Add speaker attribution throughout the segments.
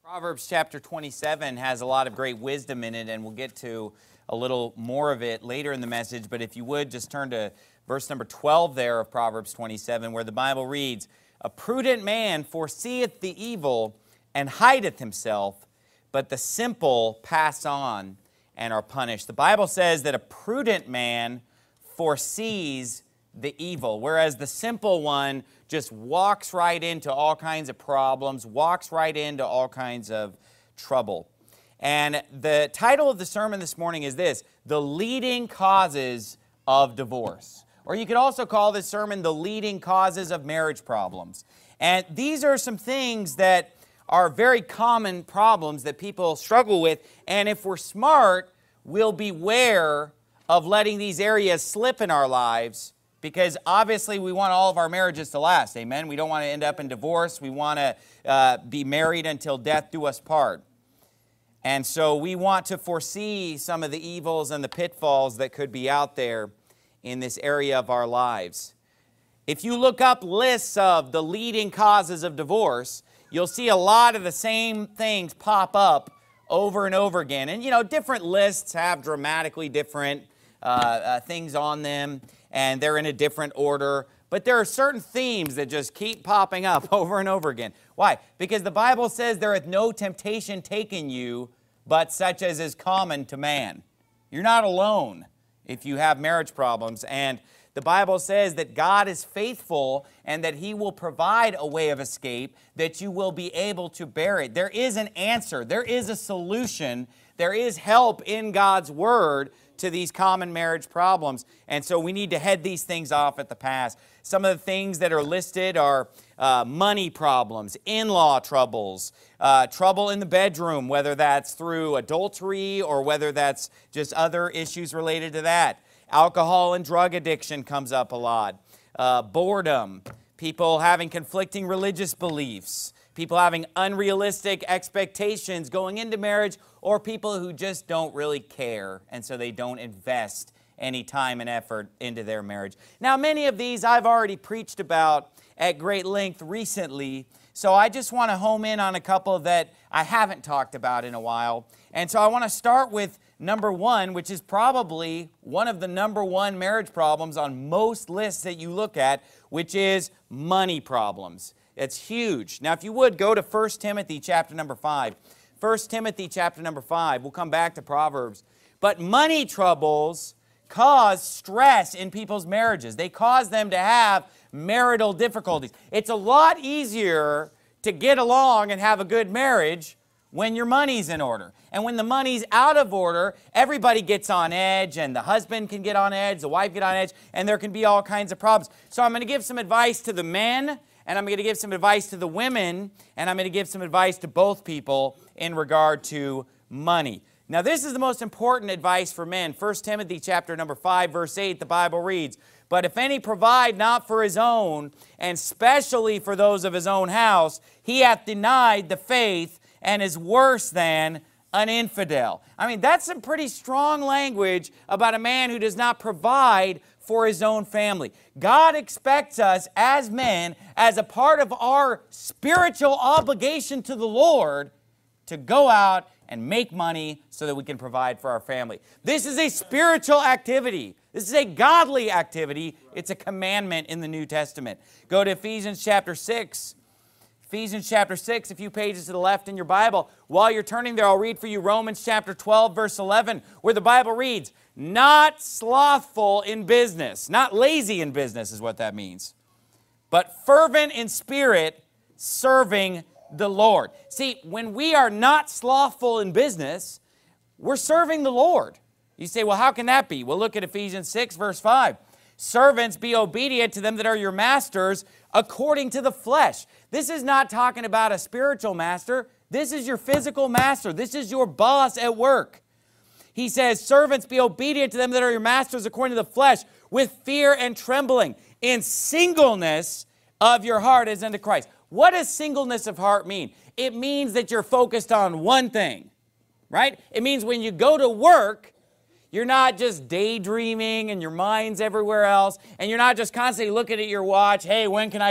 Speaker 1: Proverbs chapter 27 has a lot of great wisdom in it, and we'll get to a little more of it later in the message. But if you would, just turn to verse number 12 there of Proverbs 27, where the Bible reads, "A prudent man foreseeth the evil and hideth himself, but the simple pass on and are punished." The Bible says that a prudent man foresees the evil, whereas the simple one just walks right into all kinds of problems, walks right into all kinds of trouble. And the title of the sermon this morning is this: The Leading Causes of Divorce. Or you could also call this sermon The Leading Causes of Marriage Problems. And these are some things that are very common problems that people struggle with. And if we're smart, we'll beware of letting these areas slip in our lives, because obviously we want all of our marriages to last. Amen? We don't want to end up in divorce. We want to be married until death do us part. And so we want to foresee some of the evils and the pitfalls that could be out there in this area of our lives. If you look up lists of the leading causes of divorce, you'll see a lot of the same things pop up over and over again. And, you know, different lists have dramatically different things on them, and they're in a different order. But there are certain themes that just keep popping up over and over again. Why? Because the Bible says there hath no temptation taken you, but such as is common to man. You're not alone if you have marriage problems. And the Bible says that God is faithful and that He will provide a way of escape, that you will be able to bear it. There is an answer. There is a solution. There is help in God's Word to these common marriage problems. And so we need to head these things off at the pass. Some of the things that are listed are money problems, in-law troubles, trouble in the bedroom, whether that's through adultery or whether that's just other issues related to that. Alcohol and drug addiction comes up a lot. Boredom, people having conflicting religious beliefs, people having unrealistic expectations going into marriage, or people who just don't really care, and so they don't invest any time and effort into their marriage. Now, many of these I've already preached about at great length recently, so I just want to home in on a couple that I haven't talked about in a while. And so I want to start with number one, which is probably one of the number one marriage problems on most lists that you look at, which is money problems. It's huge. Now, if you would, go to 1 Timothy chapter number 5. 1 Timothy chapter number 5. We'll come back to Proverbs. But money troubles cause stress in people's marriages. They cause them to have marital difficulties. It's a lot easier to get along and have a good marriage when your money's in order. And when the money's out of order, everybody gets on edge, and the husband can get on edge, the wife get on edge, and there can be all kinds of problems. So I'm going to give some advice to the men, and I'm going to give some advice to the women, and I'm going to give some advice to both people in regard to money. Now, this is the most important advice for men. 1 Timothy chapter number 5, verse 8, the Bible reads, "But if any provide not for his own, and specially for those of his own house, he hath denied the faith and is worse than an infidel." I mean, that's some pretty strong language about a man who does not provide for his own family. God expects us as men, as a part of our spiritual obligation to the Lord, to go out and make money so that we can provide for our family. This is a spiritual activity. This is a godly activity. It's a commandment in the New Testament. Go to Ephesians chapter 6. Ephesians chapter 6, a few pages to the left in your Bible. While you're turning there, I'll read for you Romans chapter 12, verse 11, where the Bible reads, "Not slothful in business," not lazy in business is what that means, "but fervent in spirit, serving the Lord." See, when we are not slothful in business, we're serving the Lord. You say, well, how can that be? Well, look at Ephesians 6, verse 5. "Servants, be obedient to them that are your masters according to the flesh." This is not talking about a spiritual master. This is your physical master. This is your boss at work. He says, "Servants, be obedient to them that are your masters according to the flesh, with fear and trembling, in singleness of your heart as unto Christ." What does singleness of heart mean? It means that you're focused on one thing, right? It means when you go to work, you're not just daydreaming and your mind's everywhere else, and you're not just constantly looking at your watch, hey, when can I get...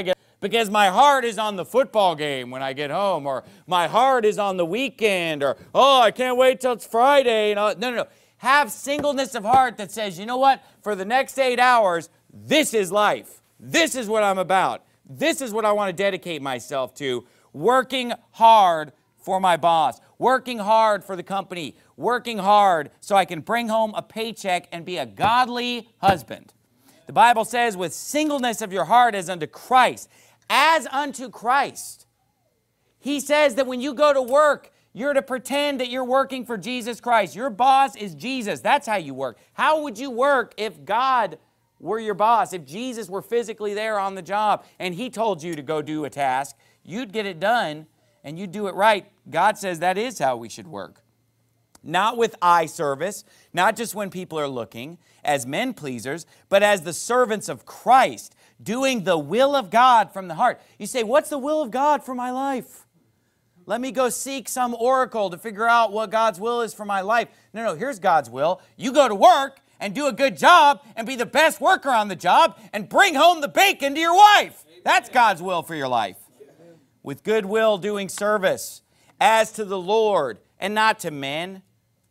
Speaker 1: because my heart is on the football game when I get home, or my heart is on the weekend, or, oh, I can't wait till it's Friday. No. Have singleness of heart that says, you know what? For the next 8 hours, this is life. This is what I'm about. This is what I want to dedicate myself to. Working hard for my boss. Working hard for the company. Working hard so I can bring home a paycheck and be a godly husband. The Bible says, with singleness of your heart as unto Christ. As unto Christ. He says that when you go to work, you're to pretend that you're working for Jesus Christ. Your boss is Jesus. That's how you work. How would you work if God were your boss? If Jesus were physically there on the job and He told you to go do a task, you'd get it done and you'd do it right. God says that is how we should work. Not with eye service, not just when people are looking, as men pleasers, but as the servants of Christ, doing the will of God from the heart. You say, what's the will of God for my life? Let me go seek some oracle to figure out what God's will is for my life. No, here's God's will. You go to work and do a good job and be the best worker on the job and bring home the bacon to your wife. That's God's will for your life. With good will doing service as to the Lord and not to men,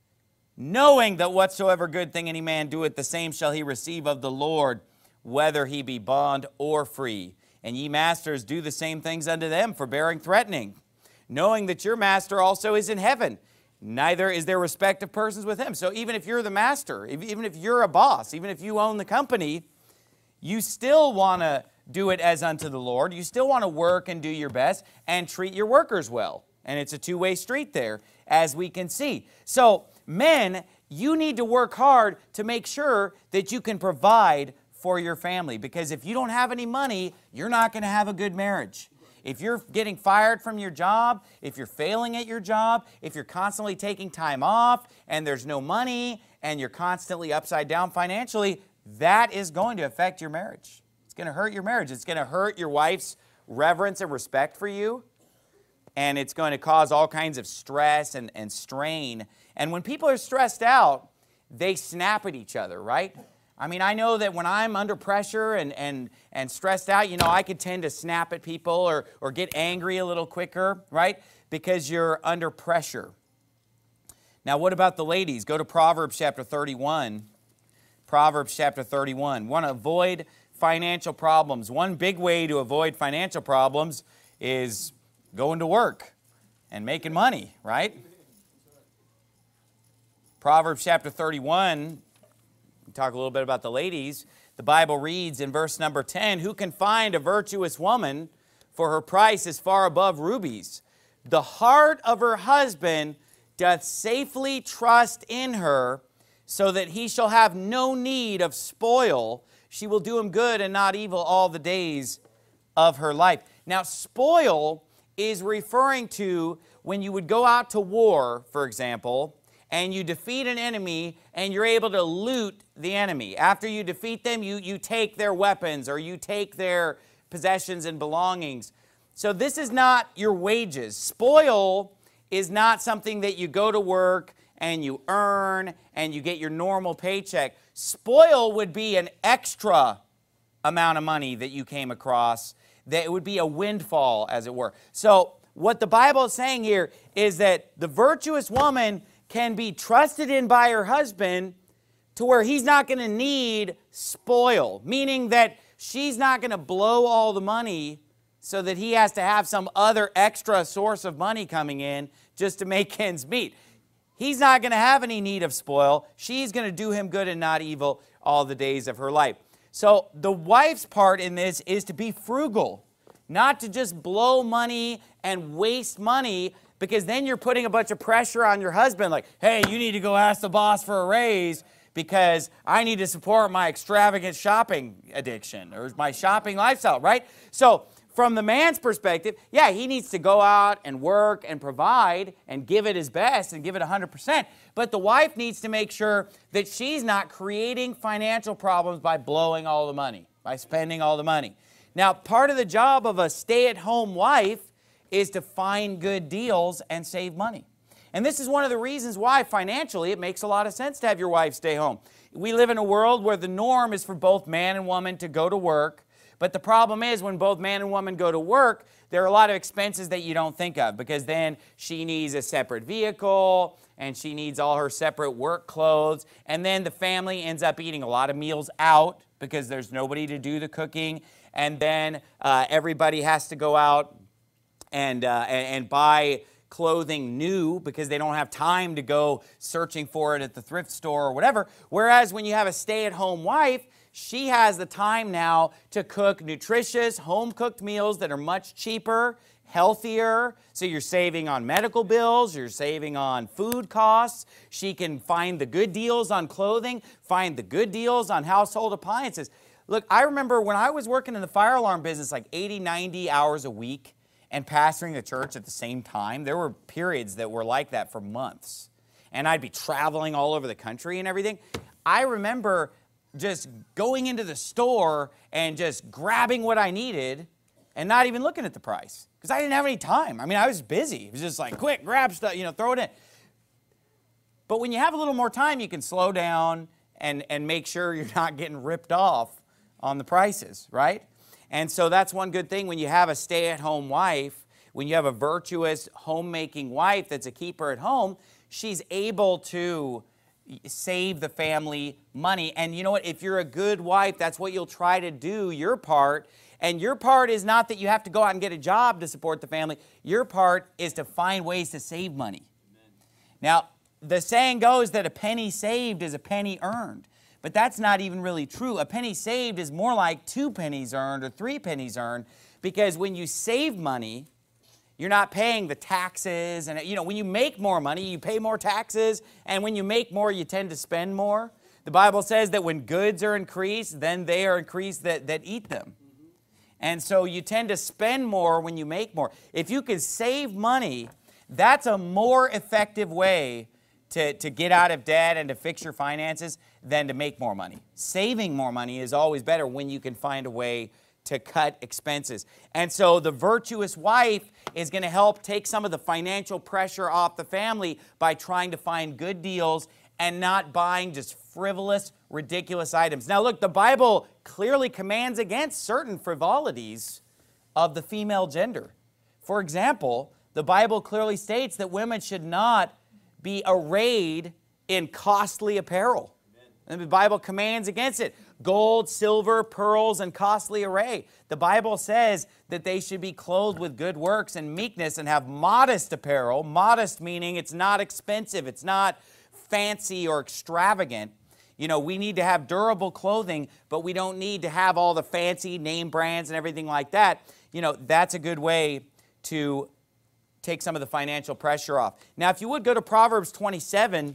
Speaker 1: knowing that whatsoever good thing any man doeth, the same shall he receive of the Lord, whether he be bond or free. And ye masters, do the same things unto them, forbearing threatening, knowing that your master also is in heaven. Neither is there respect of persons with him. So even if you're the master, even if you're a boss, even if you own the company, you still want to do it as unto the Lord. You still want to work and do your best and treat your workers well. And it's a two-way street there, as we can see. So men, you need to work hard to make sure that you can provide for your family. Because if you don't have any money, you're not going to have a good marriage. If you're getting fired from your job, if you're failing at your job, if you're constantly taking time off and there's no money and you're constantly upside down financially, that is going to affect your marriage. It's going to hurt your marriage. It's going to hurt your wife's reverence and respect for you. And it's going to cause all kinds of stress and strain. And when people are stressed out, they snap at each other, right? I mean, I know that when I'm under pressure and stressed out, you know, I could tend to snap at people or get angry a little quicker, right? Because you're under pressure. Now, what about the ladies? Go to Proverbs chapter 31. Proverbs chapter 31. Want to avoid financial problems. One big way to avoid financial problems is going to work and making money, right? Proverbs chapter 31. Talk a little bit about the ladies. The Bible reads in verse number 10, who can find a virtuous woman, for her price is far above rubies. The heart of her husband doth safely trust in her, so that he shall have no need of spoil. She will do him good and not evil all the days of her life. Now, spoil is referring to when you would go out to war, for example, and you defeat an enemy and you're able to loot the enemy. After you defeat them, you take their weapons or you take their possessions and belongings. So this is not your wages. Spoil is not something that you go to work and you earn and you get your normal paycheck. Spoil would be an extra amount of money that you came across. That it would be a windfall, as it were. So what the Bible is saying here is that the virtuous woman can be trusted in by her husband to where he's not going to need spoil, meaning that she's not going to blow all the money so that he has to have some other extra source of money coming in just to make ends meet. He's not going to have any need of spoil. She's going to do him good and not evil all the days of her life. So the wife's part in this is to be frugal, not to just blow money and waste money, because then you're putting a bunch of pressure on your husband like, hey, you need to go ask the boss for a raise because I need to support my extravagant shopping addiction or my shopping lifestyle, right? So from the man's perspective, yeah, he needs to go out and work and provide and give it his best and give it 100%. But the wife needs to make sure that she's not creating financial problems by blowing all the money, by spending all the money. Now, part of the job of a stay-at-home wife is to find good deals and save money. And this is one of the reasons why financially it makes a lot of sense to have your wife stay home. We live in a world where the norm is for both man and woman to go to work, But the problem is when both man and woman go to work, there are a lot of expenses that you don't think of, because then she needs a separate vehicle and she needs all her separate work clothes. And then the family ends up eating a lot of meals out because there's nobody to do the cooking. And then everybody has to go out and buy clothing new because they don't have time to go searching for it at the thrift store or whatever. Whereas when you have a stay-at-home wife, she has the time now to cook nutritious, home-cooked meals that are much cheaper, healthier. So you're saving on medical bills, you're saving on food costs. She can find the good deals on clothing, find the good deals on household appliances. Look, I remember when I was working in the fire alarm business like 80, 90 hours a week and pastoring the church at the same time, there were periods that were like that for months. And I'd be traveling all over the country and everything. I remember just going into the store and just grabbing what I needed and not even looking at the price because I didn't have any time. I mean, I was busy. It was just like, quick, grab stuff, throw it in. But when you have a little more time, you can slow down and make sure you're not getting ripped off on the prices, right? And so that's one good thing when you have a stay-at-home wife, when you have a virtuous homemaking wife that's a keeper at home, she's able to save the family money. And you know what? If you're a good wife, that's what you'll try to do, your part. And your part is not that you have to go out and get a job to support the family. Your part is to find ways to save money. Amen. Now, the saying goes that a penny saved is a penny earned. But that's not even really true. A penny saved is more like 2 pennies earned or 3 pennies earned, because when you save money, you're not paying the taxes. And when you make more money, you pay more taxes. And when you make more, you tend to spend more. The Bible says that when goods are increased, then they are increased that eat them. And so you tend to spend more when you make more. If you can save money, that's a more effective way to get out of debt and to fix your finances than to make more money. Saving more money is always better when you can find a way to cut expenses. And so the virtuous wife is going to help take some of the financial pressure off the family by trying to find good deals and not buying just frivolous, ridiculous items. Now look, the Bible clearly commands against certain frivolities of the female gender. For example, the Bible clearly states that women should not be arrayed in costly apparel. And the Bible commands against it. Gold, silver, pearls, and costly array. The Bible says that they should be clothed with good works and meekness and have modest apparel. Modest meaning it's not expensive. It's not fancy or extravagant. We need to have durable clothing, but we don't need to have all the fancy name brands and everything like that. That's a good way to take some of the financial pressure off. Now, if you would go to Proverbs 27,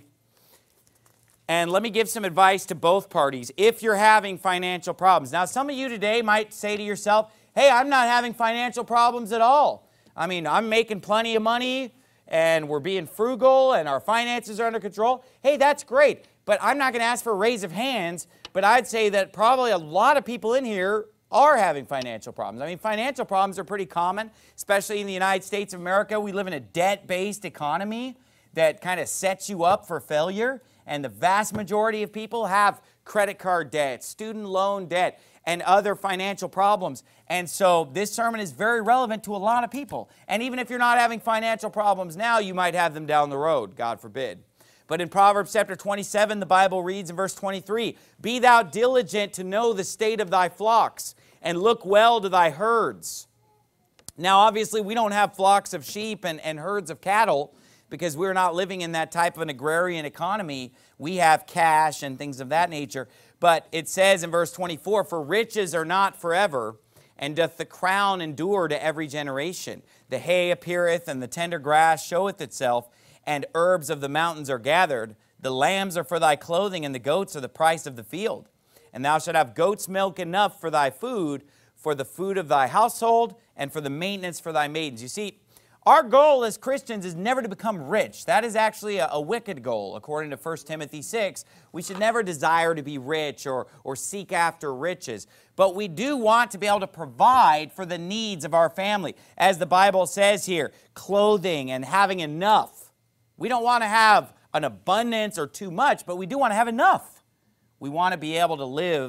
Speaker 1: and let me give some advice to both parties if you're having financial problems. Now, some of you today might say to yourself, hey, I'm not having financial problems at all. I mean, I'm making plenty of money, and we're being frugal, and our finances are under control. Hey, that's great, but I'm not going to ask for a raise of hands, but I'd say that probably a lot of people in here are having financial problems. I mean, financial problems are pretty common, especially in the United States of America. We live in a debt-based economy that kind of sets you up for failure, and the vast majority of people have credit card debt, student loan debt, and other financial problems. And so this sermon is very relevant to a lot of people. And even if you're not having financial problems now, you might have them down the road, God forbid. But in Proverbs chapter 27, the Bible reads in verse 23, "Be thou diligent to know the state of thy flocks, and look well to thy herds." Now, obviously, we don't have flocks of sheep and herds of cattle because we're not living in that type of an agrarian economy. We have cash and things of that nature. But it says in verse 24, "For riches are not forever, and doth the crown endure to every generation. The hay appeareth, and the tender grass showeth itself, and herbs of the mountains are gathered. The lambs are for thy clothing, and the goats are the price of the field. And thou shalt have goat's milk enough for thy food, for the food of thy household, and for the maintenance for thy maidens." You see, our goal as Christians is never to become rich. That is actually a wicked goal. According to 1 Timothy 6, we should never desire to be rich or seek after riches. But we do want to be able to provide for the needs of our family. As the Bible says here, clothing and having enough. We don't want to have an abundance or too much, but we do want to have enough. We want to be able to live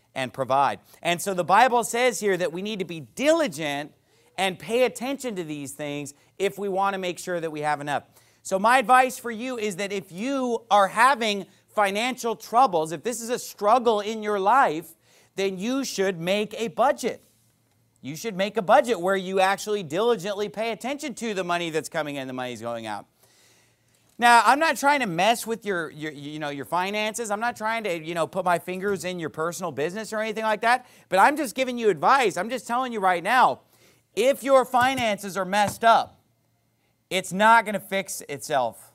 Speaker 1: and provide. And so the Bible says here that we need to be diligent and pay attention to these things if we want to make sure that we have enough. So my advice for you is that if you are having financial troubles, if this is a struggle in your life, then you should make a budget. You should make a budget where you actually diligently pay attention to the money that's coming in, the money's going out. Now, I'm not trying to mess with your finances. I'm not trying to, put my fingers in your personal business or anything like that. But I'm just giving you advice. I'm just telling you right now, if your finances are messed up, it's not going to fix itself.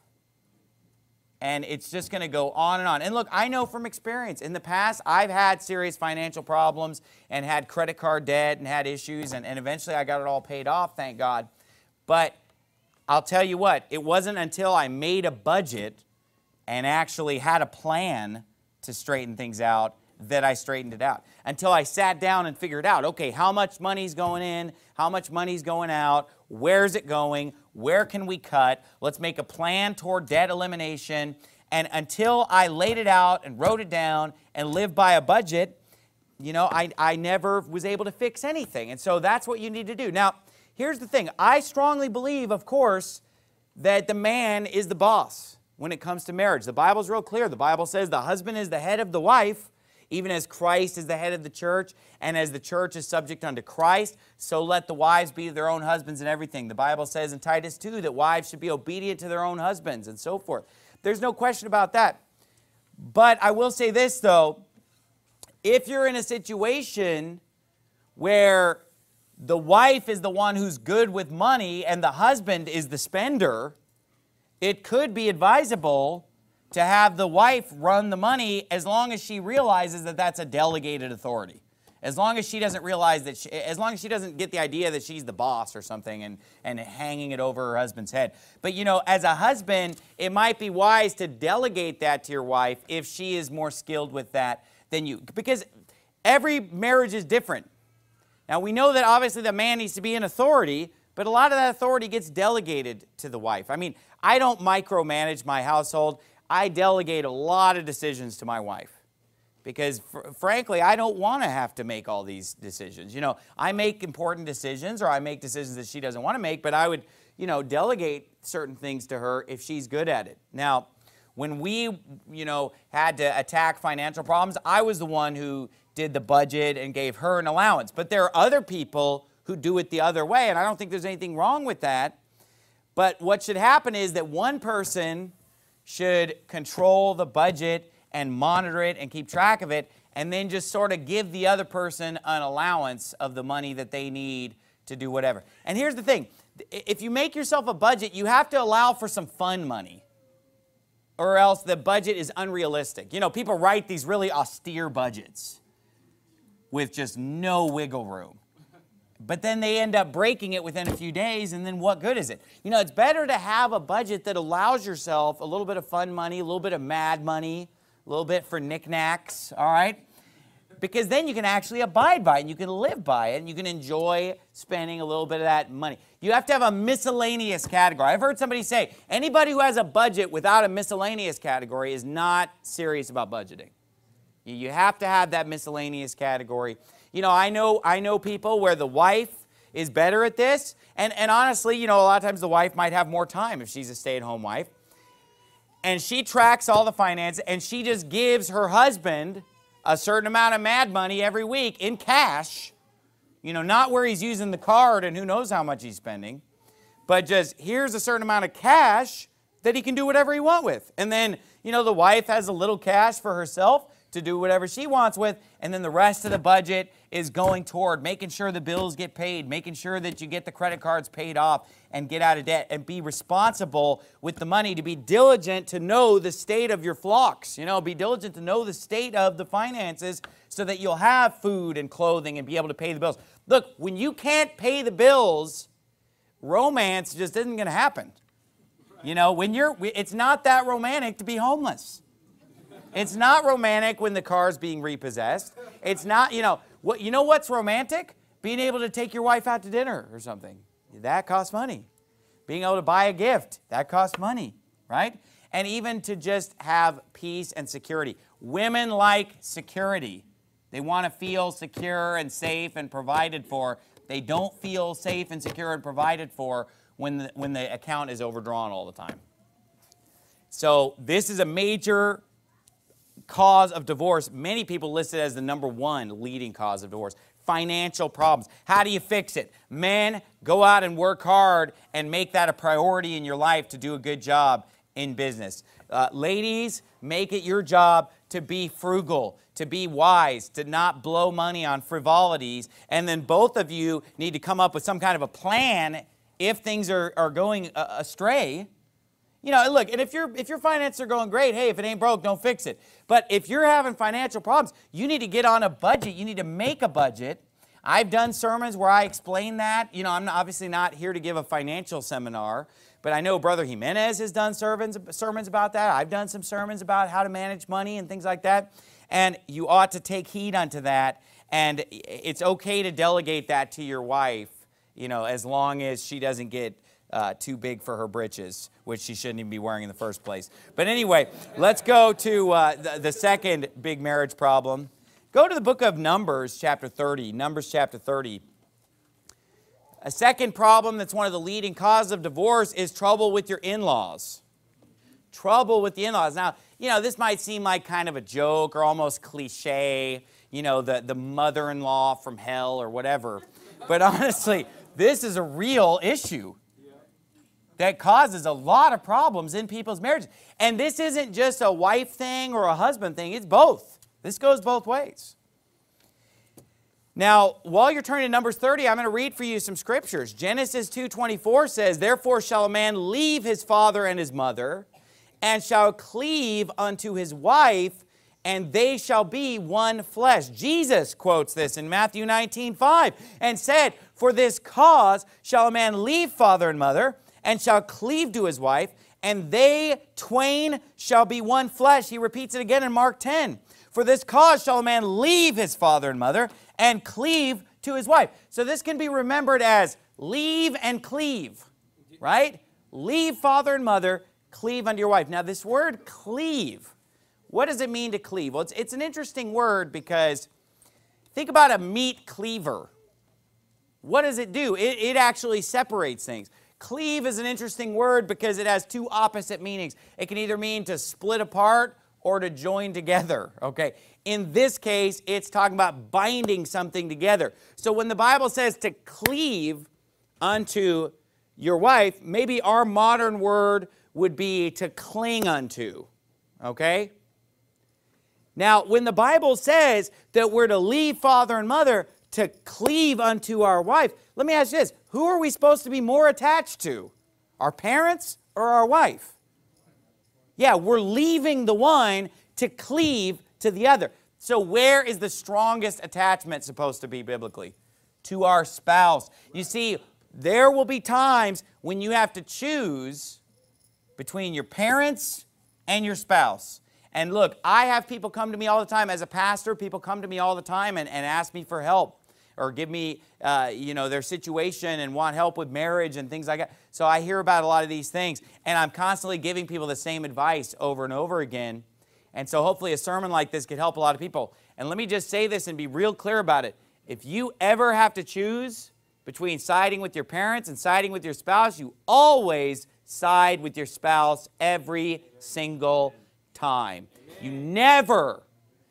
Speaker 1: And it's just going to go on and on. And look, I know from experience, in the past, I've had serious financial problems and had credit card debt and had issues. And eventually I got it all paid off, thank God. But I'll tell you what, it wasn't until I made a budget and actually had a plan to straighten things out that I straightened it out. Until I sat down and figured out, okay, how much money's going in, how much money's going out, where's it going, where can we cut, let's make a plan toward debt elimination. And until I laid it out and wrote it down and lived by a budget, I never was able to fix anything. And so that's what you need to do. Now, here's the thing. I strongly believe, of course, that the man is the boss when it comes to marriage. The Bible's real clear. The Bible says the husband is the head of the wife, even as Christ is the head of the church, and as the church is subject unto Christ, so let the wives be their own husbands in everything. The Bible says in Titus 2 that wives should be obedient to their own husbands and so forth. There's no question about that. But I will say this, though. If you're in a situation where the wife is the one who's good with money and the husband is the spender, it could be advisable to have the wife run the money as long as she realizes that that's a delegated authority. As long as she doesn't realize that, as long as she doesn't get the idea that she's the boss or something and hanging it over her husband's head. But as a husband, it might be wise to delegate that to your wife if she is more skilled with that than you. Because every marriage is different. Now, we know that obviously the man needs to be in authority, but a lot of that authority gets delegated to the wife. I mean, I don't micromanage my household. I delegate a lot of decisions to my wife because, frankly, I don't want to have to make all these decisions. I make important decisions or I make decisions that she doesn't want to make, but I would, delegate certain things to her if she's good at it. Now, when we, had to attack financial problems, I was the one who did the budget and gave her an allowance. But there are other people who do it the other way, and I don't think there's anything wrong with that. But what should happen is that one person should control the budget and monitor it and keep track of it, and then just sort of give the other person an allowance of the money that they need to do whatever. And here's the thing. If you make yourself a budget, you have to allow for some fun money, or else the budget is unrealistic. People write these really austere budgets with just no wiggle room. But then they end up breaking it within a few days, and then what good is it? It's better to have a budget that allows yourself a little bit of fun money, a little bit of mad money, a little bit for knickknacks, all right? Because then you can actually abide by it, and you can live by it, and you can enjoy spending a little bit of that money. You have to have a miscellaneous category. I've heard somebody say, anybody who has a budget without a miscellaneous category is not serious about budgeting. You have to have that miscellaneous category. I know people where the wife is better at this. And honestly, a lot of times the wife might have more time if she's a stay-at-home wife. And she tracks all the finances, and she just gives her husband a certain amount of mad money every week in cash. Not where he's using the card and who knows how much he's spending. But just here's a certain amount of cash that he can do whatever he wants with. And then, the wife has a little cash for herself to do whatever she wants with, and then the rest of the budget is going toward making sure the bills get paid, making sure that you get the credit cards paid off and get out of debt, and be responsible with the money, to be diligent to know the state of your flocks. Be diligent to know the state of the finances so that you'll have food and clothing and be able to pay the bills. Look, when you can't pay the bills, romance just isn't going to happen. It's not that romantic to be homeless. It's not romantic when the car's being repossessed. It's not, what's romantic? Being able to take your wife out to dinner or something. That costs money. Being able to buy a gift, that costs money, right? And even to just have peace and security. Women like security. They want to feel secure and safe and provided for. They don't feel safe and secure and provided for when the account is overdrawn all the time. So this is a major cause of divorce. Many people list it as the #1 leading cause of divorce. Financial problems. How do you fix it? Men, go out and work hard and make that a priority in your life to do a good job in business. Ladies, make it your job to be frugal, to be wise, to not blow money on frivolities. And then both of you need to come up with some kind of a plan if things are going astray. You know, look, and if your finances are going great, hey, if it ain't broke, don't fix it. But if you're having financial problems, you need to get on a budget. You need to make a budget. I've done sermons where I explain that. You know, I'm obviously not here to give a financial seminar, but I know Brother Jimenez has done sermons about that. I've done some sermons about how to manage money and things like that. And you ought to take heed unto that. And it's okay to delegate that to your wife, you know, as long as she doesn't get too big for her britches, which she shouldn't even be wearing in the first place. But anyway, let's go to the second big marriage problem. Go to the book of Numbers, chapter 30. Numbers, chapter 30. A second problem that's one of the leading causes of divorce is trouble with your in-laws. Trouble with the in-laws. Now, you know, this might seem like kind of a joke or almost cliche, you know, the mother-in-law from hell or whatever. But honestly, this is a real issue that causes a lot of problems in people's marriages. And this isn't just a wife thing or a husband thing. It's both. This goes both ways. Now, while you're turning to Numbers 30, I'm going to read for you some scriptures. Genesis 2:24 says, "Therefore shall a man leave his father and his mother, and shall cleave unto his wife, and they shall be one flesh." Jesus quotes this in Matthew 19:5 and said, "For this cause shall a man leave father and mother, and shall cleave to his wife, and they twain shall be one flesh." He repeats it again in Mark 10. "For this cause shall a man leave his father and mother, and cleave to his wife." So this can be remembered as leave and cleave, right? Leave father and mother, cleave unto your wife. Now this word cleave, what does it mean to cleave? Well, it's an interesting word because think about a meat cleaver. What does it do? It actually separates things. Cleave is an interesting word because it has two opposite meanings. It can either mean to split apart or to join together, okay? In this case, it's talking about binding something together. So when the Bible says to cleave unto your wife, maybe our modern word would be to cling unto, okay? Now, when the Bible says that we're to leave father and mother to cleave unto our wife, let me ask you this. Who are we supposed to be more attached to? Our parents or our wife? Yeah, we're leaving the one to cleave to the other. So where is the strongest attachment supposed to be biblically? To our spouse. You see, there will be times when you have to choose between your parents and your spouse. And look, I have people come to me all the time. As a pastor, people come to me all the time and ask me for help or give me, you know, their situation and want help with marriage and things like that. So I hear about a lot of these things, and I'm constantly giving people the same advice over and over again. And so hopefully a sermon like this could help a lot of people. And let me just say this and be real clear about it. If you ever have to choose between siding with your parents and siding with your spouse, you always side with your spouse every single time. You never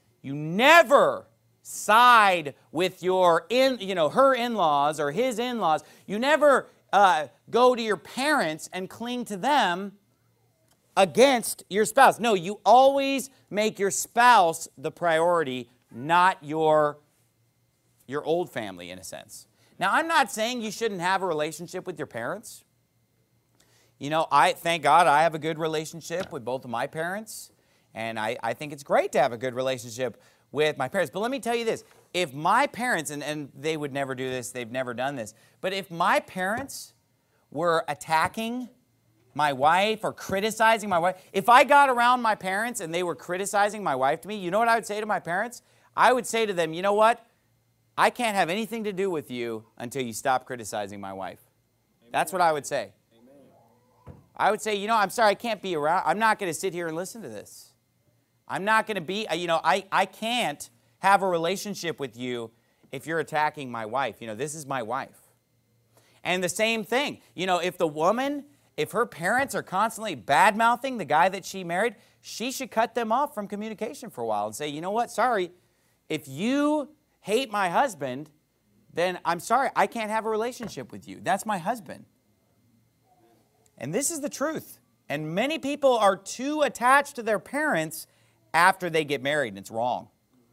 Speaker 1: side with your her in-laws or his in-laws. You never go to your parents and cling to them against your spouse. No, you always make your spouse the priority, not your old family in a sense. Now, I'm not saying you shouldn't have a relationship with your parents. You know, thank God I have a good relationship with both of my parents, and I think it's great to have a good relationship with my parents. But let me tell you this. If my parents, and they would never do this, they've never done this, but if my parents were attacking my wife or criticizing my wife, if I got around my parents and they were criticizing my wife to me, you know what I would say to my parents? I would say to them, you know what? I can't have anything to do with you until you stop criticizing my wife. Amen. That's what I would say. Amen. I would say, you know, I'm sorry, I can't be around. I'm not going to sit here and listen to this. I'm not going to be, you know, I can't have a relationship with you if you're attacking my wife. You know, this is my wife. And the same thing, you know, if the woman, if her parents are constantly bad-mouthing the guy that she married, she should cut them off from communication for a while and say, you know what, sorry, if you hate my husband, then I'm sorry, I can't have a relationship with you. That's my husband. And this is the truth. And many people are too attached to their parents after they get married, and it's wrong.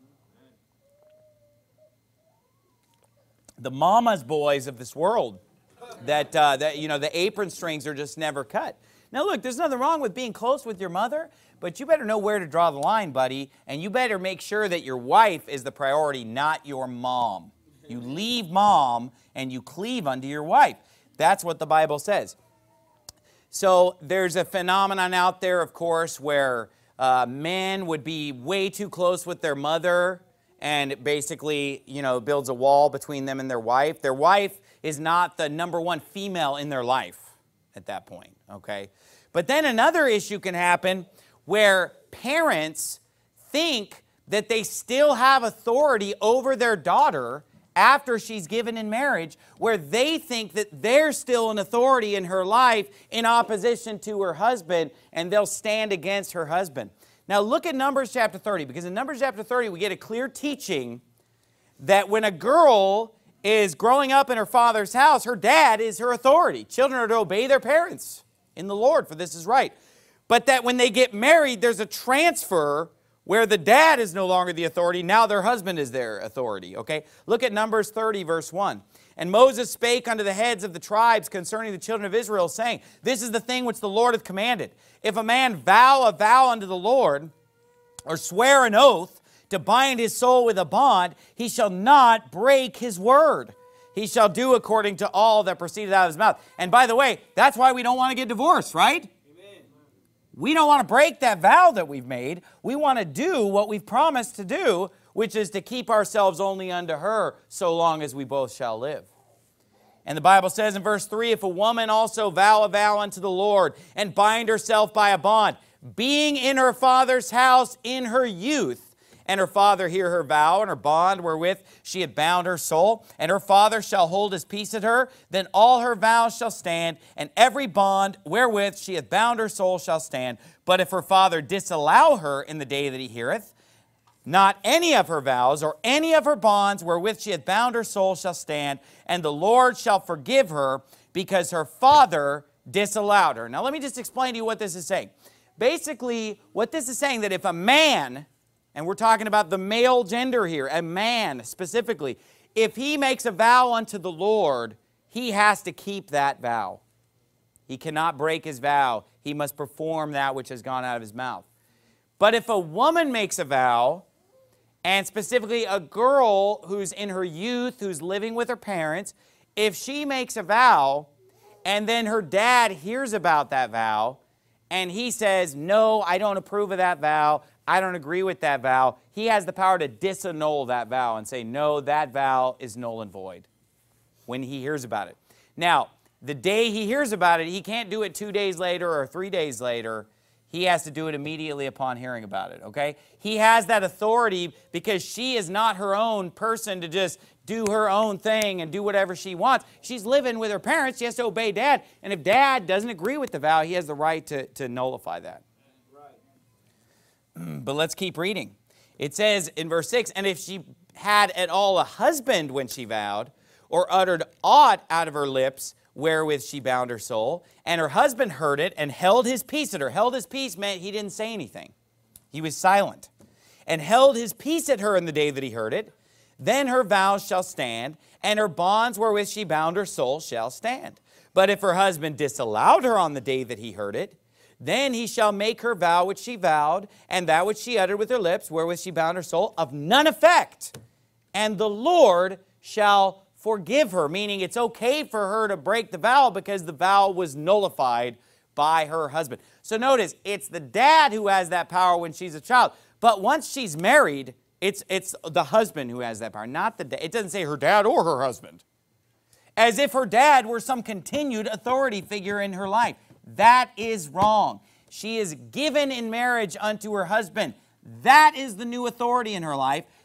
Speaker 1: The mama's boys of this world, that you know, the apron strings are just never cut. Now look, there's nothing wrong with being close with your mother, but you better know where to draw the line, buddy, and you better make sure that your wife is the priority, not your mom. You leave mom and you cleave unto your wife. That's what the Bible says. So there's a phenomenon out there, of course, where men would be way too close with their mother, and it basically, you know, builds a wall between them and their wife. Their wife is not the number one female in their life at that point, okay? But then another issue can happen where parents think that they still have authority over their daughter after she's given in marriage, where they think that they're still an authority in her life in opposition to her husband, and they'll stand against her husband. Now look at Numbers chapter 30, because in Numbers chapter 30 we get a clear teaching that when a girl is growing up in her father's house, her dad is her authority. Children are to obey their parents in the Lord, for this is right. But that when they get married, there's a transfer where the dad is no longer the authority, now their husband is their authority, okay? Look at Numbers 30, verse 1. And Moses spake unto the heads of the tribes concerning the children of Israel, saying, this is the thing which the Lord hath commanded. If a man vow a vow unto the Lord, or swear an oath to bind his soul with a bond, he shall not break his word. He shall do according to all that proceeded out of his mouth. And by the way, that's why we don't want to get divorced, right? We don't want to break that vow that we've made. We want to do what we've promised to do, which is to keep ourselves only unto her so long as we both shall live. And the Bible says in verse 3, if a woman also vow a vow unto the Lord and bind herself by a bond, being in her father's house in her youth, and her father hear her vow and her bond wherewith she had bound her soul, and her father shall hold his peace at her, then all her vows shall stand, and every bond wherewith she hath bound her soul shall stand. But if her father disallow her in the day that he heareth, not any of her vows or any of her bonds wherewith she hath bound her soul shall stand, and the Lord shall forgive her because her father disallowed her. Now let me just explain to you what this is saying. Basically, what this is saying, that if a man, and we're talking about the male gender here, a man specifically, if he makes a vow unto the Lord, he has to keep that vow. He cannot break his vow. He must perform that which has gone out of his mouth. But if a woman makes a vow, and specifically a girl who's in her youth, who's living with her parents, if she makes a vow, and then her dad hears about that vow, and he says, no, I don't approve of that vow, I don't agree with that vow, he has the power to disannul that vow and say, no, that vow is null and void when he hears about it. Now, the day he hears about it, he can't do it 2 days later or 3 days later. He has to do it immediately upon hearing about it, okay? He has that authority because she is not her own person to just do her own thing and do whatever she wants. She's living with her parents. She has to obey dad. And if dad doesn't agree with the vow, he has the right to nullify that. But let's keep reading. It says in verse 6, and if she had at all a husband when she vowed, or uttered aught out of her lips wherewith she bound her soul, and her husband heard it and held his peace at her. Held his peace meant he didn't say anything. He was silent. And held his peace at her in the day that he heard it, then her vows shall stand, and her bonds wherewith she bound her soul shall stand. But if her husband disallowed her on the day that he heard it, then he shall make her vow which she vowed, and that which she uttered with her lips, wherewith she bound her soul, of none effect. And the Lord shall forgive her, meaning it's okay for her to break the vow because the vow was nullified by her husband. So notice, it's the dad who has that power when she's a child. But once she's married, it's the husband who has that power, not the dad. It doesn't say her dad or her husband. As if her dad were some continued authority figure in her life. That is wrong. She is given in marriage unto her husband. That is the new authority in her life.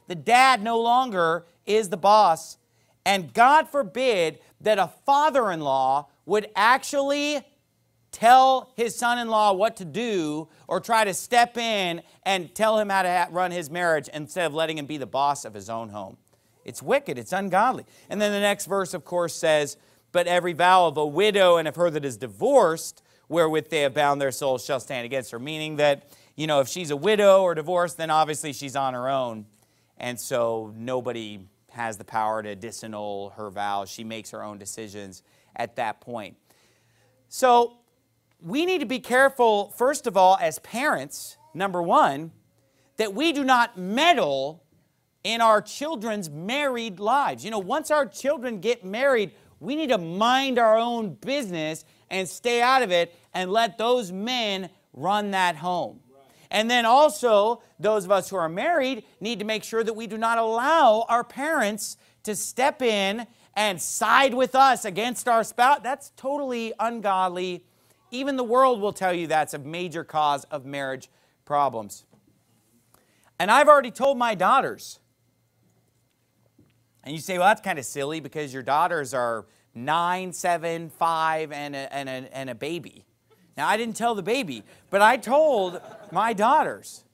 Speaker 1: The dad no longer is the boss. And God forbid that a father-in-law would actually tell his son-in-law what to do or try to step in and tell him how to run his marriage instead of letting him be the boss of his own home. It's wicked. It's ungodly. And then the next verse, of course, says, but every vow of a widow and of her that is divorced, wherewith they have bound their souls, shall stand against her. Meaning that, you know, if she's a widow or divorced, then obviously she's on her own. And so nobody has the power to disannul her vows. She makes her own decisions at that point. So we need to be careful, first of all, as parents, number one, that we do not meddle in our children's married lives. You know, once our children get married, we need to mind our own business and stay out of it and let those men run that home. And then also, those of us who are married need to make sure that we do not allow our parents to step in and side with us against our spouse. That's totally ungodly. Even the world will tell you that's a major cause of marriage problems. And I've already told my daughters. And you say, well, that's kind of silly because your daughters are 9, 7, 5, and a baby. Now, I didn't tell the baby, but I told my daughters.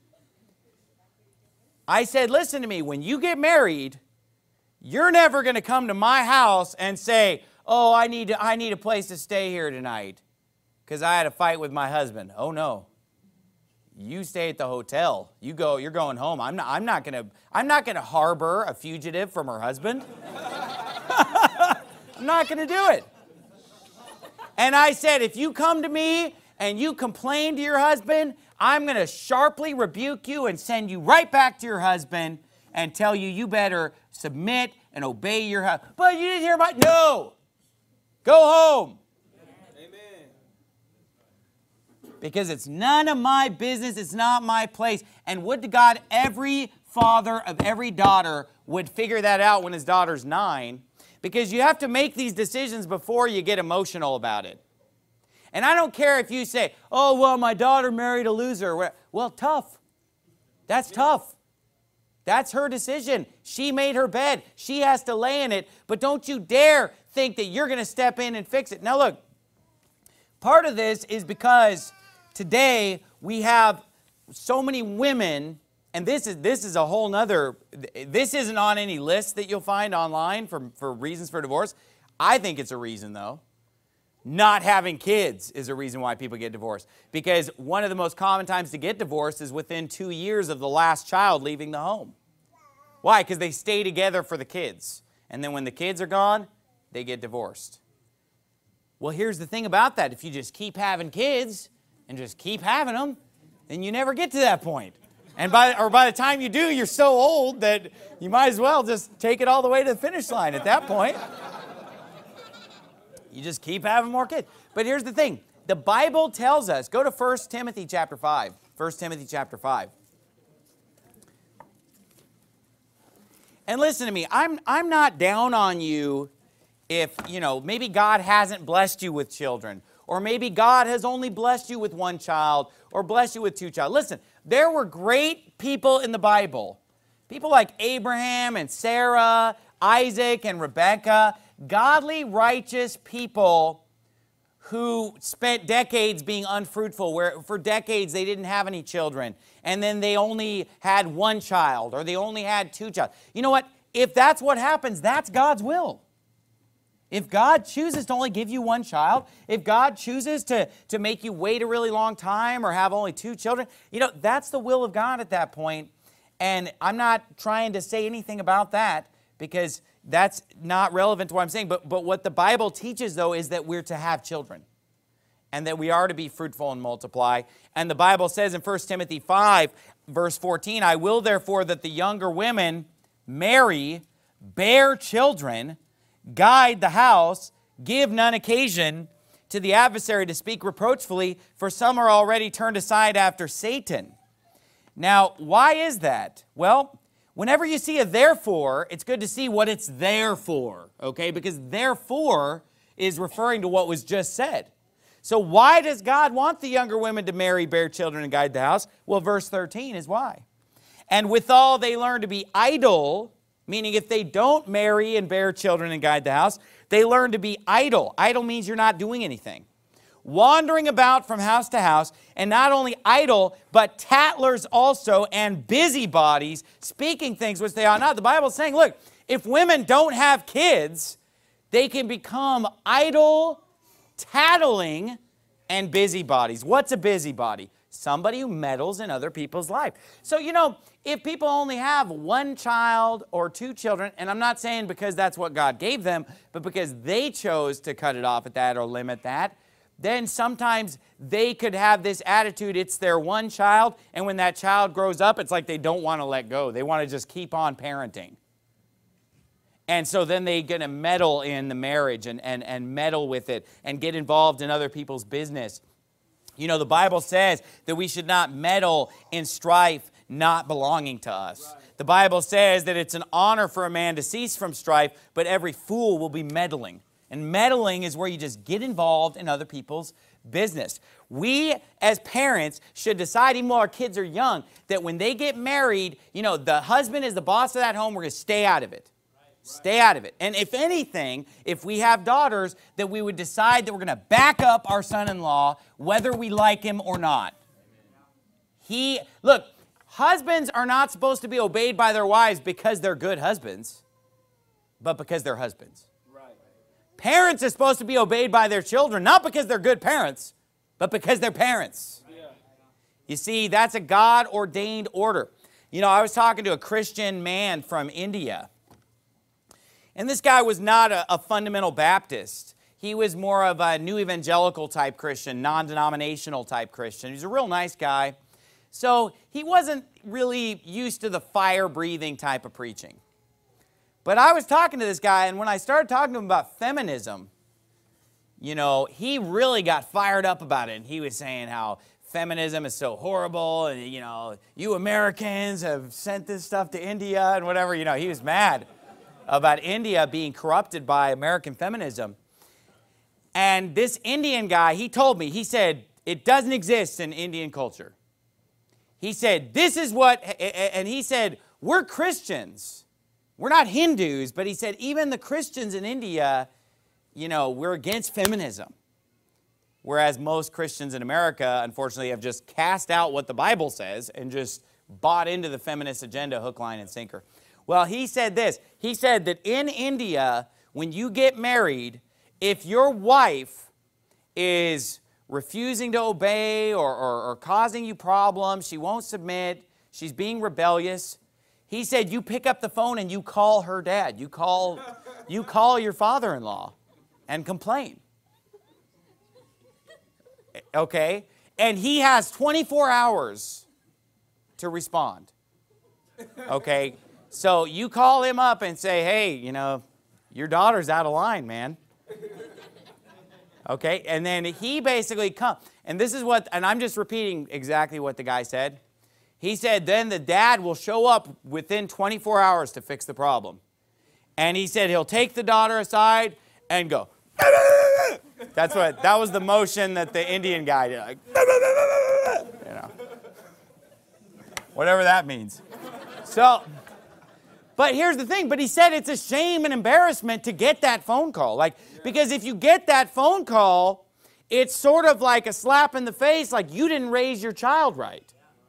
Speaker 1: I said, listen to me, when you get married, you're never going to come to my house and say, oh, I need a place to stay here tonight because I had a fight with my husband. Oh, no. You stay at the hotel. You're going home. I'm not going to harbor a fugitive from her husband. I'm not going to do it. And I said, if you come to me and you complain to your husband, I'm going to sharply rebuke you and send you right back to your husband and tell you, you better submit and obey your husband. But you didn't hear my... No! Go home! Amen. Because it's none of my business. It's not my place. And would to God every father of every daughter would figure that out when his daughter's 9. Because you have to make these decisions before you get emotional about it. And I don't care if you say, oh, well, my daughter married a loser. Well, tough. That's tough. That's her decision. She made her bed. She has to lay in it. But don't you dare think that you're going to step in and fix it. Now, look, part of this is because today we have so many women. And this is a whole nother, this isn't on any list that you'll find online for reasons for divorce. I think it's a reason, though. Not having kids is a reason why people get divorced. Because one of the most common times to get divorced is within 2 years of the last child leaving the home. Why? Because they stay together for the kids. And then when the kids are gone, they get divorced. Well, here's the thing about that. If you just keep having kids and just keep having them, then you never get to that point. And by the time you do, you're so old that you might as well just take it all the way to the finish line at that point. You just keep having more kids. But here's the thing. The Bible tells us, go to 1 Timothy chapter 5. 1 Timothy chapter 5. And listen to me. I'm not down on you if, maybe God hasn't blessed you with children. Or maybe God has only blessed you with 1 child or blessed you with 2 children. Listen, there were great people in the Bible. People like Abraham and Sarah, Isaac and Rebekah. Godly, righteous people who spent decades being unfruitful, where for decades they didn't have any children. And then they only had 1 child or they only had 2 children. You know what? If that's what happens, that's God's will. If God chooses to only give you 1 child, if God chooses to make you wait a really long time or have only 2 children, that's the will of God at that point. And I'm not trying to say anything about that because that's not relevant to what I'm saying. But what the Bible teaches, though, is that we're to have children and that we are to be fruitful and multiply. And the Bible says in 1 Timothy 5, verse 14, I will therefore that the younger women marry, bear children, guide the house, give none occasion to the adversary to speak reproachfully, for some are already turned aside after Satan. Now, why is that? Well, whenever you see a therefore, it's good to see what it's there for, okay? Because therefore is referring to what was just said. So why does God want the younger women to marry, bear children, and guide the house? Well, verse 13 is why. And withal, they learn to be idle, meaning if they don't marry and bear children and guide the house, they learn to be idle. Idle means you're not doing anything. Wandering about from house to house, and not only idle, but tattlers also, and busybodies, speaking things which they ought not. The Bible's saying, look, if women don't have kids, they can become idle, tattling, and busybodies. What's a busybody? Somebody who meddles in other people's life. So, you know, if people only have one child or two children, and I'm not saying because that's what God gave them, but because they chose to cut it off at that or limit that, then sometimes they could have this attitude, it's their one child, and when that child grows up, it's like they don't want to let go. They want to just keep on parenting. And so then they're going to meddle in the marriage and meddle with it and get involved in other people's business. You know, the Bible says that we should not meddle in strife not belonging to us. Right. The Bible says that it's an honor for a man to cease from strife, but every fool will be meddling. And meddling is where you just get involved in other people's business. We, as parents, should decide, even while our kids are young, that when they get married, you know, the husband is the boss of that home, we're going to stay out of it. Stay out of it. And if anything, if we have daughters, that we would decide that we're going to back up our son-in-law, whether we like him or not. Look, husbands are not supposed to be obeyed by their wives because they're good husbands, but because they're husbands. Parents are supposed to be obeyed by their children, not because they're good parents, but because they're parents. You see, that's a God-ordained order. You know, I was talking to a Christian man from India, and this guy was not a fundamental Baptist. He was more of a new evangelical type Christian, non-denominational type Christian. He's a real nice guy. So he wasn't really used to the fire-breathing type of preaching. But I was talking to this guy, and when I started talking to him about feminism, you know, he really got fired up about it. And he was saying how feminism is so horrible, and, you know, you Americans have sent this stuff to India and whatever. You know, he was mad about India being corrupted by American feminism. And this Indian guy, he told me, he said, it doesn't exist in Indian culture. He said, this is what, and he said, we're Christians. We're not Hindus, but he said, even the Christians in India, you know, we're against feminism. Whereas most Christians in America, unfortunately, have just cast out what the Bible says and just bought into the feminist agenda, hook, line, and sinker. Well, he said this. He said that in India, when you get married, if your wife is refusing to obey or causing you problems, she won't submit, she's being rebellious, he said you pick up the phone and you call her dad. You call your father-in-law and complain. Okay? And he has 24 hours to respond. Okay? So you call him up and say, hey, you know, your daughter's out of line, man. Okay? And then he basically comes. And this is what, and I'm just repeating exactly what the guy said. He said then the dad will show up within 24 hours to fix the problem. And he said he'll take the daughter aside and go, that was the motion that the Indian guy did. Like, you know, whatever that means. So, but here's the thing, but he said it's a shame and embarrassment to get that phone call. Like, because if you get that phone call, it's sort of like a slap in the face, like you didn't raise your child right.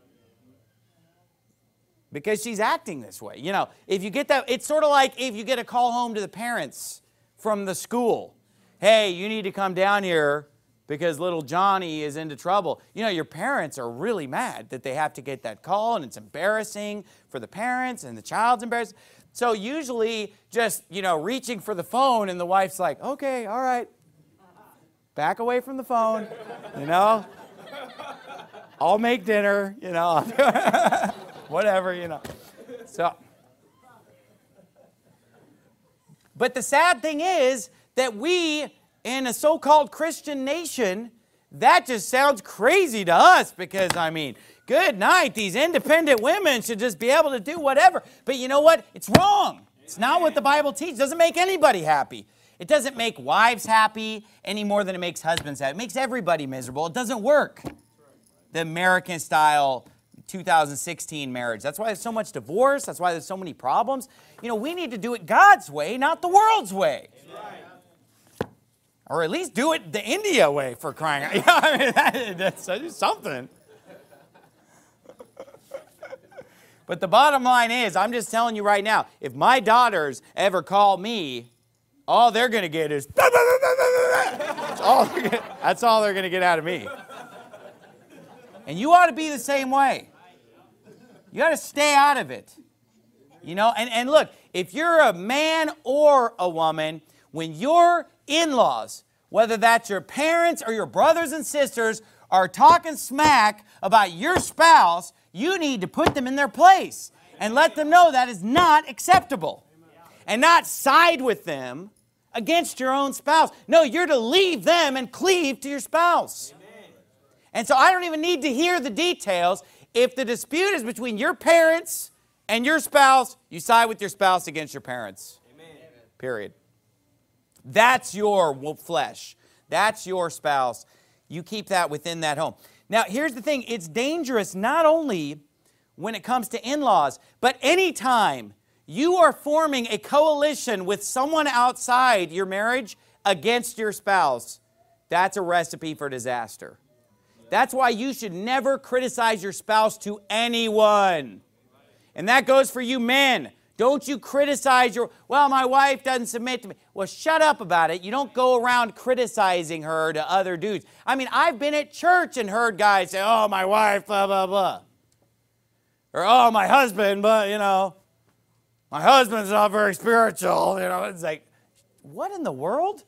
Speaker 1: Because she's acting this way. You know, if you get that, it's sort of like if you get a call home to the parents from the school. Hey, you need to come down here because little Johnny is into trouble. You know, your parents are really mad that they have to get that call, and it's embarrassing for the parents, and the child's embarrassed. So usually just, you know, reaching for the phone, and the wife's like, okay, all right, back away from the phone, you know. I'll make dinner, you know. Whatever, you know. So, but the sad thing is that we, in a so-called Christian nation, that just sounds crazy to us because, I mean, good night, these independent women should just be able to do whatever. But you know what? It's wrong. It's not what the Bible teaches. It doesn't make anybody happy. It doesn't make wives happy any more than it makes husbands happy. It makes everybody miserable. It doesn't work. The American-style 2016 marriage. That's why there's so much divorce. That's why there's so many problems. You know, we need to do it God's way, not the world's way. Or at least do it the India way, for crying out. I mean, that's something. But the bottom line is, I'm just telling you right now, if my daughters ever call me, all they're going to get is, that's all they're going to get out of me. And you ought to be the same way. You ought to stay out of it. You know, and look, if you're a man or a woman, when your in-laws, whether that's your parents or your brothers and sisters, are talking smack about your spouse, you need to put them in their place and let them know that is not acceptable. And not side with them against your own spouse. No, you're to leave them and cleave to your spouse. And so I don't even need to hear the details. If the dispute is between your parents and your spouse, you side with your spouse against your parents. Amen. Period. That's your flesh. That's your spouse. You keep that within that home. Now, here's the thing. It's dangerous not only when it comes to in-laws, but anytime you are forming a coalition with someone outside your marriage against your spouse, that's a recipe for disaster. That's why you should never criticize your spouse to anyone. And that goes for you men. Don't you criticize well, my wife doesn't submit to me. Well, shut up about it. You don't go around criticizing her to other dudes. I mean, I've been at church and heard guys say, oh, my wife, blah, blah, blah. Or, oh, my husband, but, you know, my husband's not very spiritual. You know, it's like, what in the world?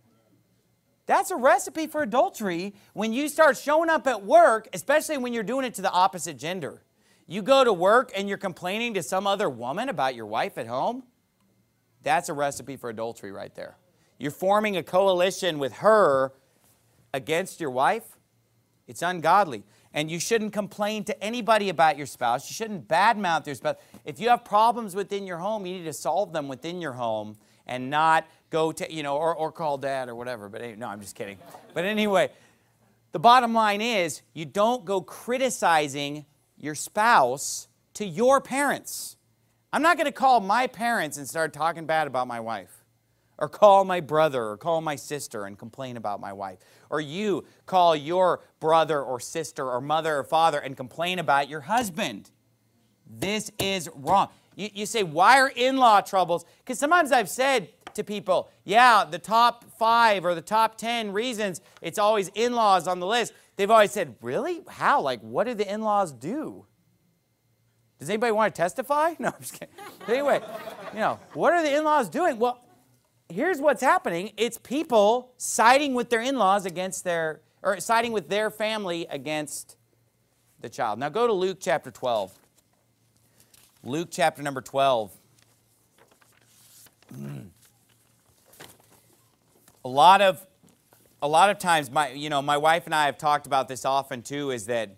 Speaker 1: That's a recipe for adultery when you start showing up at work, especially when you're doing it to the opposite gender. You go to work and you're complaining to some other woman about your wife at home. That's a recipe for adultery right there. You're forming a coalition with her against your wife. It's ungodly. And you shouldn't complain to anybody about your spouse. You shouldn't badmouth your spouse. If you have problems within your home, you need to solve them within your home and not go to, you know, or call dad or whatever. But no, I'm just kidding. But anyway, the bottom line is you don't go criticizing your spouse to your parents. I'm not going to call my parents and start talking bad about my wife. Or call my brother or call my sister and complain about my wife. Or you call your brother or sister or mother or father and complain about your husband. This is wrong. You say, why are in-law troubles? Because sometimes I've said to people, yeah, the top 5 or the top 10 reasons it's always in-laws on the list. They've always said, really? How? Like, what do the in-laws do? Does anybody want to testify? No, I'm just kidding. But anyway, you know, what are the in-laws doing? Well, here's what's happening. It's people siding with their in-laws against or siding with their family against the child. Now go to Luke chapter 12. Luke chapter number 12. A lot of times, my wife and I have talked about this often too, is that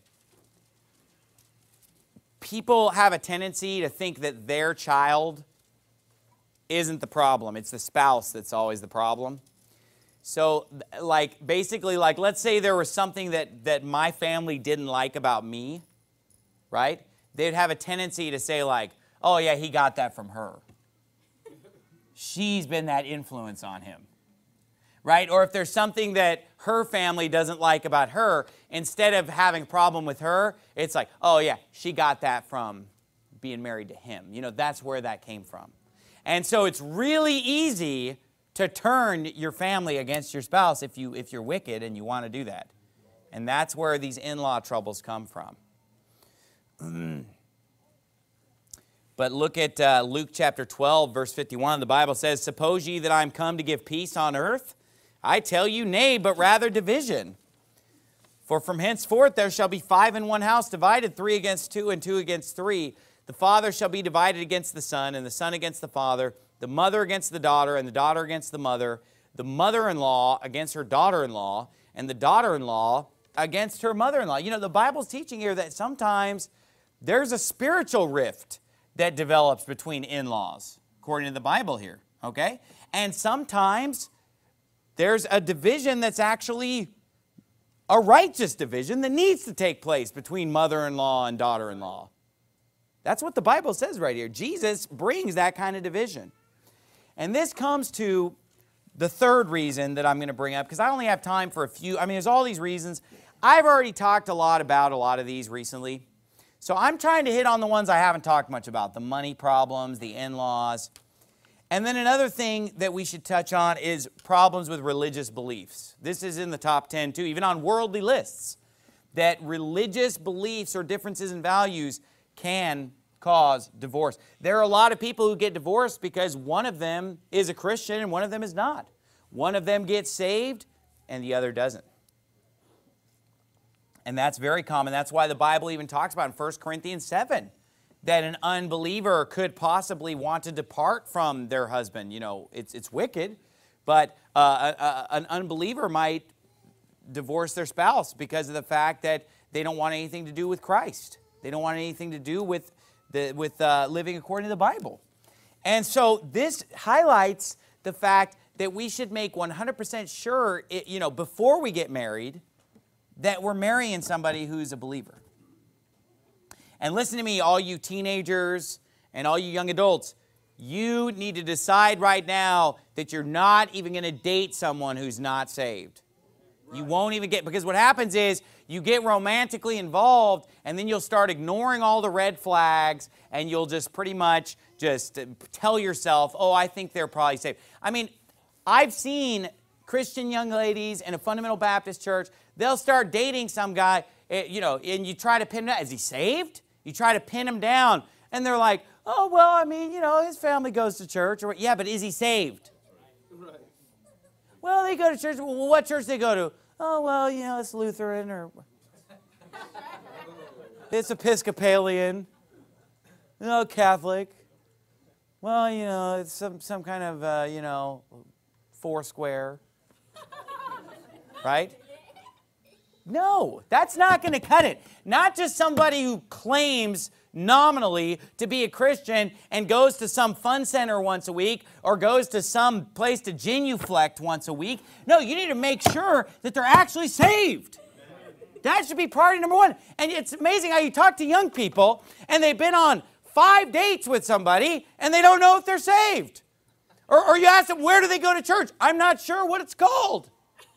Speaker 1: people have a tendency to think that their child isn't the problem. It's the spouse that's always the problem. So, basically, let's say there was something that my family didn't like about me, right? They'd have a tendency to say oh yeah, he got that from her. She's been that influence on him. Right? Or if there's something that her family doesn't like about her, instead of having a problem with her, it's like, oh yeah, she got that from being married to him. You know, that's where that came from. And so it's really easy to turn your family against your spouse if you're wicked and you want to do that. And that's where these in-law troubles come from. But look at Luke chapter 12, verse 51. The Bible says, suppose ye that I am come to give peace on earth? I tell you, nay, but rather division. For from henceforth there shall be 5 in one house, divided 3 against 2, and 2 against 3. The father shall be divided against the son, and the son against the father, the mother against the daughter, and the daughter against the mother-in-law against her daughter-in-law, and the daughter-in-law against her mother-in-law. You know, the Bible's teaching here that sometimes there's a spiritual rift that develops between in-laws, according to the Bible here, okay? And sometimes there's a division that's actually a righteous division that needs to take place between mother-in-law and daughter-in-law. That's what the Bible says right here. Jesus brings that kind of division. And this comes to the third reason that I'm going to bring up, because I only have time for a few. I mean, there's all these reasons. I've already talked a lot about a lot of these recently. So I'm trying to hit on the ones I haven't talked much about, the money problems, the in-laws. And then another thing that we should touch on is problems with religious beliefs. This is in the top 10 too, even on worldly lists, that religious beliefs or differences in values can cause divorce. There are a lot of people who get divorced because one of them is a Christian and one of them is not. One of them gets saved and the other doesn't. And that's very common. That's why the Bible even talks about in 1 Corinthians 7 that an unbeliever could possibly want to depart from their husband. You know, it's wicked, but an unbeliever might divorce their spouse because of the fact that they don't want anything to do with Christ. They don't want anything to do with living according to the Bible. And so this highlights the fact that we should make 100% sure, before we get married, that we're marrying somebody who's a believer. And listen to me, all you teenagers and all you young adults, you need to decide right now that you're not even going to date someone who's not saved. You won't even get, because what happens is you get romantically involved and then you'll start ignoring all the red flags and you'll just pretty much just tell yourself, oh, I think they're probably saved. I mean, I've seen Christian young ladies in a fundamental Baptist church, they'll start dating some guy, and you try to pin him down. Is he saved? You try to pin him down, and they're like, oh, well, I mean, his family goes to church. Or, yeah, but is he saved? Right. Well, they go to church. Well, what church they go to? Oh, well, it's Lutheran or it's Episcopalian, Catholic. Well, it's some kind of, Foursquare. Right? No, that's not going to cut it. Not just somebody who claims nominally to be a Christian and goes to some fun center once a week or goes to some place to genuflect once a week. No, you need to make sure that they're actually saved. That should be priority number one. And it's amazing how you talk to young people and they've been on 5 dates with somebody and they don't know if they're saved. Or you ask them, where do they go to church? I'm not sure what it's called.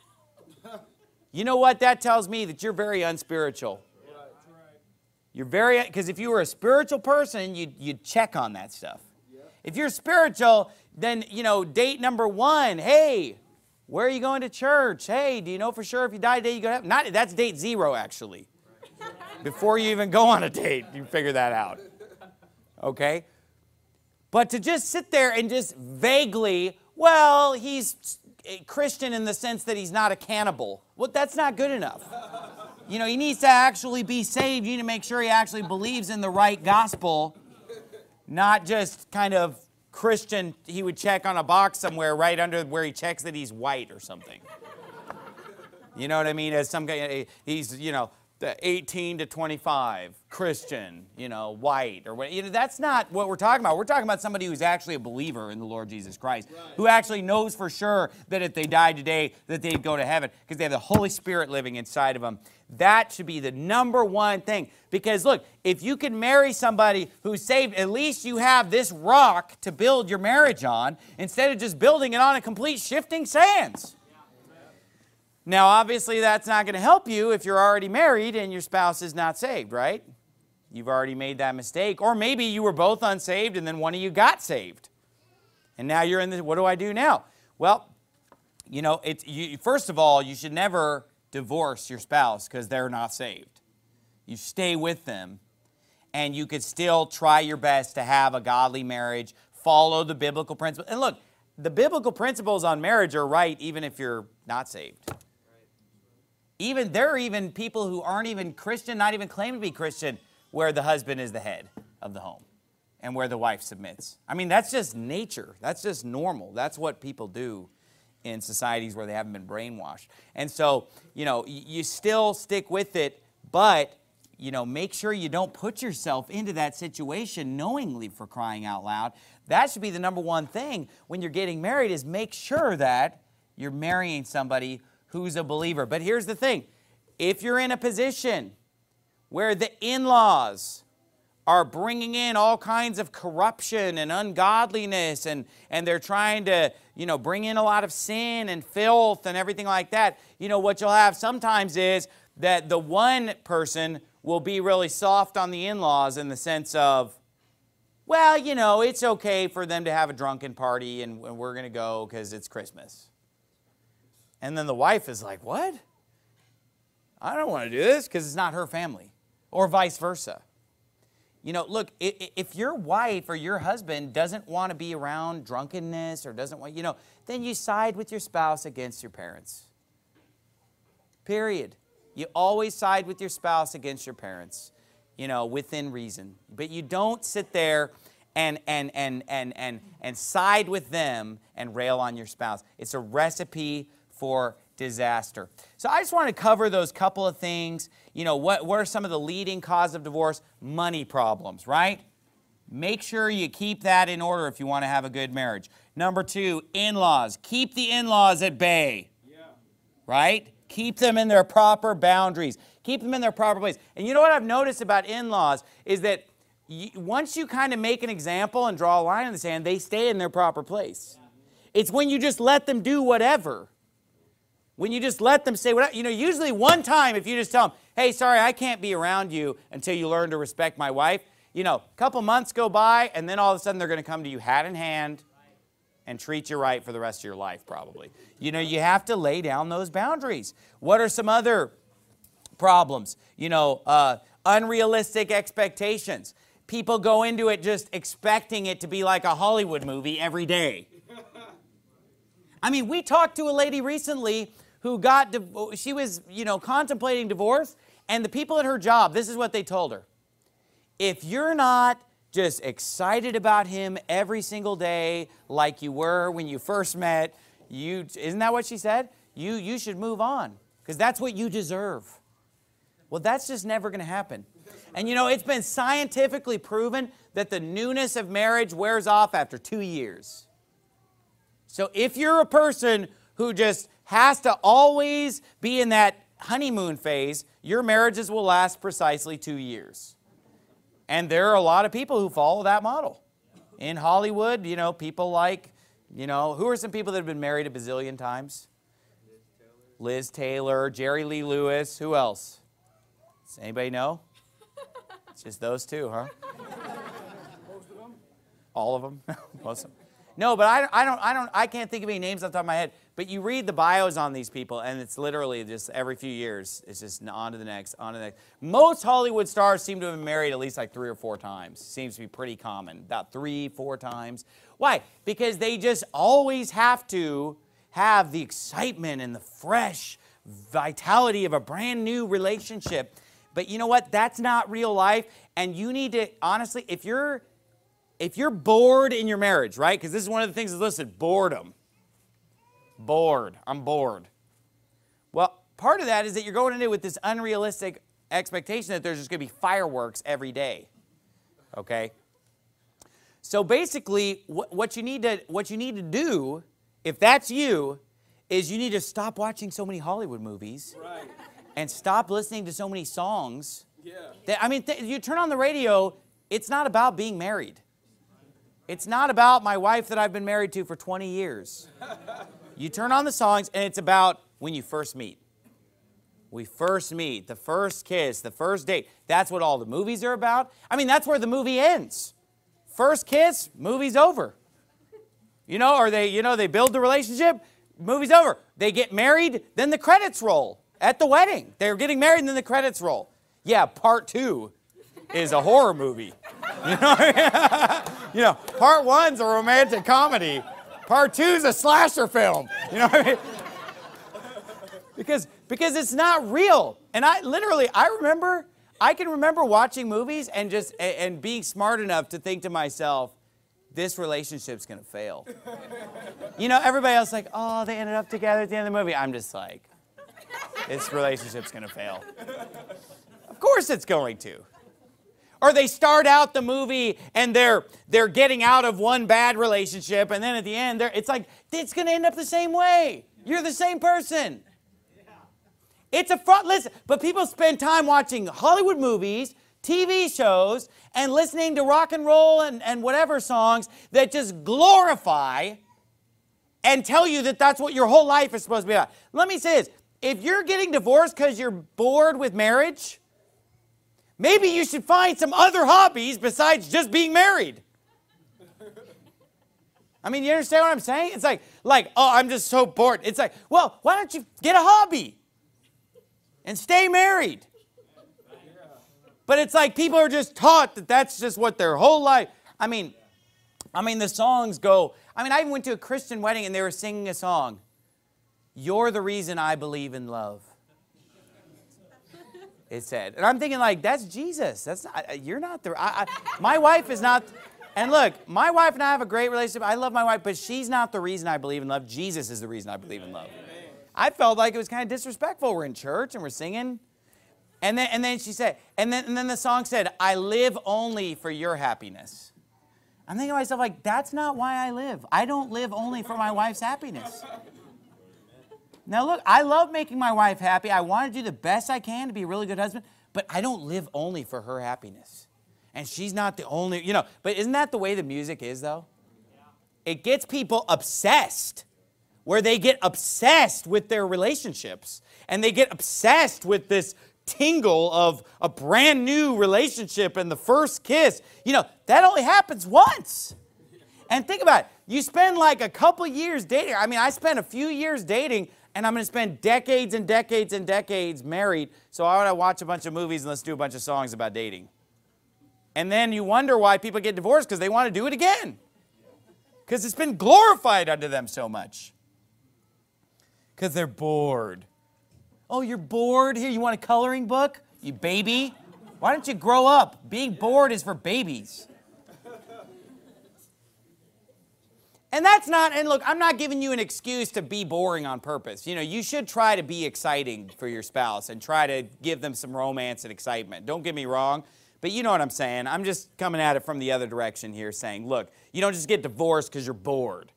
Speaker 1: You know what? That tells me that you're very unspiritual. You're because if you were a spiritual person, you'd check on that stuff. If you're spiritual, then, date number 1, hey, where are you going to church? Hey, do you know for sure if you die today, you go to heaven? That's date 0, actually. Before you even go on a date, you figure that out. Okay? But to just sit there and just vaguely, well, he's a Christian in the sense that he's not a cannibal. Well, that's not good enough. He needs to actually be saved. You need to make sure he actually believes in the right gospel, not just kind of Christian. He would check on a box somewhere right under where he checks that he's white or something. You know what I mean? As some guy, he's, the 18 to 25, Christian, white, or what. That's not what we're talking about. We're talking about somebody who's actually a believer in the Lord Jesus Christ, who actually knows for sure that if they died today, that they'd go to heaven because they have the Holy Spirit living inside of them. That should be the number one thing. Because look, if you can marry somebody who's saved, at least you have this rock to build your marriage on instead of just building it on a complete shifting sands. Now, obviously, that's not going to help you if you're already married and your spouse is not saved, right? You've already made that mistake. Or maybe you were both unsaved and then one of you got saved. And now you're in this, what do I do now? Well, first of all, you should never divorce your spouse because they're not saved. You stay with them and you could still try your best to have a godly marriage, follow the biblical principles. And look, the biblical principles on marriage are right even if you're not saved. There are even people who aren't even Christian, not even claim to be Christian, where the husband is the head of the home and where the wife submits. I mean, that's just nature. That's just normal. That's what people do in societies where they haven't been brainwashed. And so, you still stick with it, but, make sure you don't put yourself into that situation knowingly, for crying out loud. That should be the number one thing when you're getting married, is make sure that you're marrying somebody who's a believer. But here's the thing. if you're in a position where the in-laws are bringing in all kinds of corruption and ungodliness, and they're trying to, bring in a lot of sin and filth and everything like that, what you'll have sometimes is that the one person will be really soft on the in-laws in the sense of, well, it's okay for them to have a drunken party and we're going to go because it's Christmas. And then the wife is like, what? I don't want to do this because it's not her family, or vice versa. Look, if your wife or your husband doesn't want to be around drunkenness or doesn't want, then you side with your spouse against your parents. Period. You always side with your spouse against your parents, within reason. But you don't sit there and side with them and rail on your spouse. It's a recipe for disaster. So I just want to cover those couple of things. What are some of the leading causes of divorce? Money problems, right? Make sure you keep that in order if you want to have a good marriage. Number 2, in-laws. Keep the in-laws at bay. Yeah. Right? Keep them in their proper boundaries. Keep them in their proper place. And you know what I've noticed about in-laws is that once you kind of make an example and draw a line in the sand, they stay in their proper place. It's when you just let them do whatever. When you just let them say whatever. Usually one time if you just tell them, hey, sorry, I can't be around you until you learn to respect my wife. A couple months go by and then all of a sudden they're going to come to you hat in hand and treat you right for the rest of your life probably. You have to lay down those boundaries. What are some other problems? Unrealistic expectations. People go into it just expecting it to be like a Hollywood movie every day. We talked to a lady recently who she was, contemplating divorce, and the people at her job, this is what they told her. If you're not just excited about him every single day like you were when you first met, isn't that what she said? You should move on because that's what you deserve. Well, that's just never going to happen. And it's been scientifically proven that the newness of marriage wears off after 2 years. So if you're a person who just has to always be in that honeymoon phase, your marriages will last precisely 2 years. And there are a lot of people who follow that model. In Hollywood, people like, who are some people that have been married a bazillion times? Liz Taylor, Jerry Lee Lewis, who else? Does anybody know? It's just those two, huh?
Speaker 2: Most of them?
Speaker 1: All of them? Most of them. No, but I can't think of any names off the top of my head. But you read the bios on these people, and it's literally just every few years, it's just on to the next, on to the next. Most Hollywood stars seem to have been married at least like 3 or 4 times. Seems to be pretty common, about 3, 4 times. Why? Because they just always have to have the excitement and the fresh vitality of a brand new relationship. But you know what? That's not real life. And you need to, honestly, if you're bored in your marriage, right? Because this is one of the things that's listed, boredom. Bored. I'm bored. Well, part of that is that you're going into it with this unrealistic expectation that there's just going to be fireworks every day. Okay? So basically, what you need to do, if that's you, is you need to stop watching so many Hollywood movies.
Speaker 2: Right.
Speaker 1: And stop listening to so many songs.
Speaker 2: Yeah.
Speaker 1: You turn on the radio, it's not about being married. It's not about my wife that I've been married to for 20 years. You turn on the songs, and it's about when you first meet. We first meet, the first kiss, the first date. That's what all the movies are about. That's where the movie ends. First kiss, movie's over. Or they build the relationship, movie's over. They get married, then the credits roll at the wedding. They're getting married, and then the credits roll. Yeah, part 2 is a horror movie. Part 1's a romantic comedy. Part 2's a slasher film. Because it's not real. And I can remember watching movies and being smart enough to think to myself, this relationship's going to fail. Everybody else is like, oh, they ended up together at the end of the movie. I'm just like, this relationship's going to fail. Of course it's going to. Or they start out the movie and they're getting out of one bad relationship, and then at the end, it's like, it's going to end up the same way. You're the same person. It's a fraud. Listen, but people spend time watching Hollywood movies, TV shows, and listening to rock and roll and whatever songs that just glorify and tell you that that's what your whole life is supposed to be about. Let me say this. If you're getting divorced because you're bored with marriage, maybe you should find some other hobbies besides just being married. I mean, you understand what I'm saying? It's like, oh, I'm just so bored. It's like, well, why don't you get a hobby and stay married? But it's like people are just taught that that's just what their whole life. I mean, the songs go. I mean, I even went to a Christian wedding and they were singing a song. You're the reason I believe in love. It said, and I'm thinking like, that's Jesus. That's not, you're not the. My wife is not. And look, my wife and I have a great relationship. I love my wife, but she's not the reason I believe in love. Jesus is the reason I believe in love. I felt like it was kind of disrespectful. We're in church and we're singing. And then she said, and then the song said, I live only for your happiness. I'm thinking to myself, like, that's not why I live. I don't live only for my wife's happiness. Now look, I love making my wife happy. I want to do the best I can to be a really good husband, but I don't live only for her happiness. And she's not the only, but isn't that the way the music is, though? It gets people obsessed, where they get obsessed with their relationships, and they get obsessed with this tingle of a brand new relationship and the first kiss. That only happens once. And think about it. You spend like a couple years dating. I mean, I spent a few years dating, and I'm going to spend decades and decades and decades married, so I want to watch a bunch of movies and let's do a bunch of songs about dating. And then you wonder why people get divorced, because they want to do it again. Because it's been glorified unto them so much. Because they're bored. Oh, you're bored? Here, you want a coloring book? You baby? Why don't you grow up? Being bored is for babies. And that's not, and look, I'm not giving you an excuse to be boring on purpose. You should try to be exciting for your spouse and try to give them some romance and excitement. Don't get me wrong. But you know what I'm saying. I'm just coming at it from the other direction here, saying, look, you don't just get divorced because you're bored.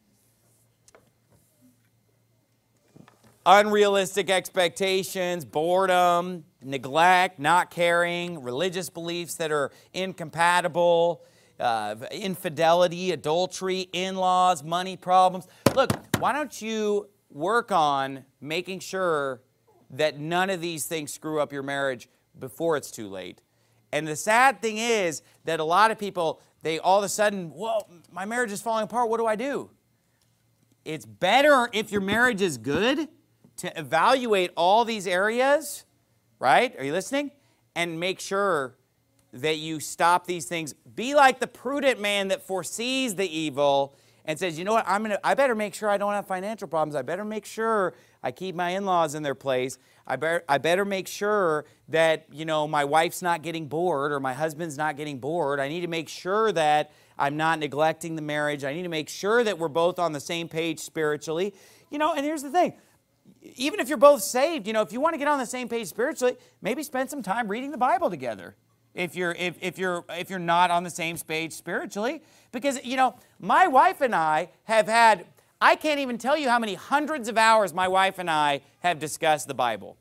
Speaker 1: Unrealistic expectations, boredom, neglect, not caring, religious beliefs that are incompatible, infidelity, adultery, in-laws, money problems. Look, why don't you work on making sure that none of these things screw up your marriage before it's too late? And the sad thing is that a lot of people, they all of a sudden, whoa, my marriage is falling apart. What do I do? It's better if your marriage is good to evaluate all these areas, right? Are you listening? And make sure that you stop these things. Be like the prudent man that foresees the evil and says, you know what, I better make sure I don't have financial problems. I better make sure I keep my in-laws in their place. I better make sure that, my wife's not getting bored or my husband's not getting bored. I need to make sure that I'm not neglecting the marriage. I need to make sure that we're both on the same page spiritually. And here's the thing. Even if you're both saved, if you want to get on the same page spiritually, maybe spend some time reading the Bible together. If you're not on the same page spiritually, because my wife and I have had, I can't even tell you how many hundreds of hours my wife and I have discussed the Bible.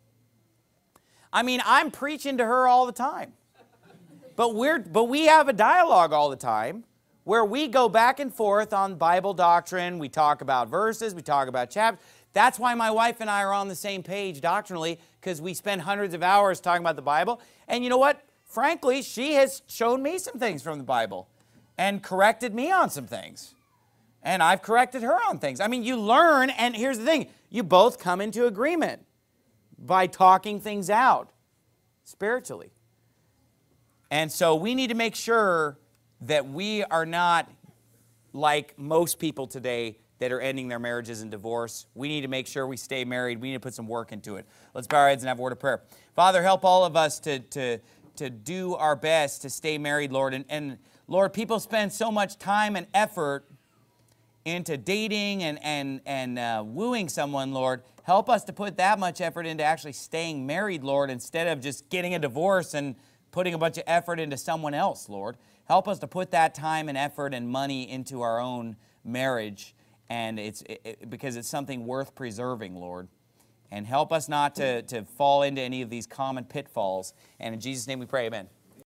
Speaker 1: I mean, I'm preaching to her all the time. But we have a dialogue all the time where we go back and forth on Bible doctrine. We talk about verses, we talk about chapters. That's why my wife and I are on the same page doctrinally, because we spend hundreds of hours talking about the Bible. And you know what? Frankly, she has shown me some things from the Bible and corrected me on some things. And I've corrected her on things. I mean, you learn, and here's the thing. You both come into agreement by talking things out spiritually. And so we need to make sure that we are not like most people today that are ending their marriages in divorce. We need to make sure we stay married. We need to put some work into it. Let's bow our heads and have a word of prayer. Father, help all of us to do our best to stay married, Lord. And Lord, people spend so much time and effort into dating and wooing someone, Lord. Help us to put that much effort into actually staying married, Lord, instead of just getting a divorce and putting a bunch of effort into someone else, Lord. Help us to put that time and effort and money into our own marriage, and because it's something worth preserving, Lord. and help us not to fall into any of these common pitfalls. And in Jesus' name we pray, amen.